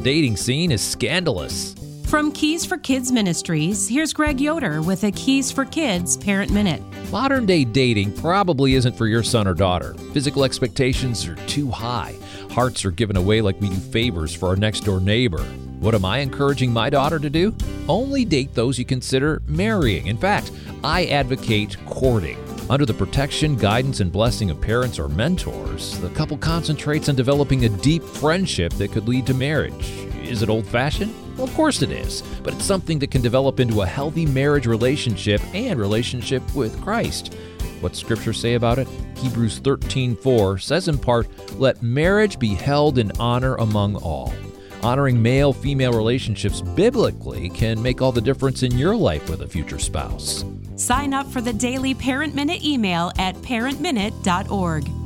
dating scene is scandalous. From Keys for Kids Ministries, here's Greg Yoder with a Keys for Kids Parent Minute. Modern-day dating probably isn't for your son or daughter. Physical expectations are too high. Hearts are given away like we do favors for our next-door neighbor. What am I encouraging my daughter to do? Only date those you consider marrying. In fact, I advocate courting. Under the protection, guidance, and blessing of parents or mentors, the couple concentrates on developing a deep friendship that could lead to marriage. Is it old-fashioned? Well, of course it is, but it's something that can develop into a healthy marriage relationship and relationship with Christ. What's Scripture say about it? Hebrews 13:4 says in part, "Let marriage be held in honor among all." Honoring male-female relationships biblically can make all the difference in your life with a future spouse. Sign up for the daily Parent Minute email at parentminute.org.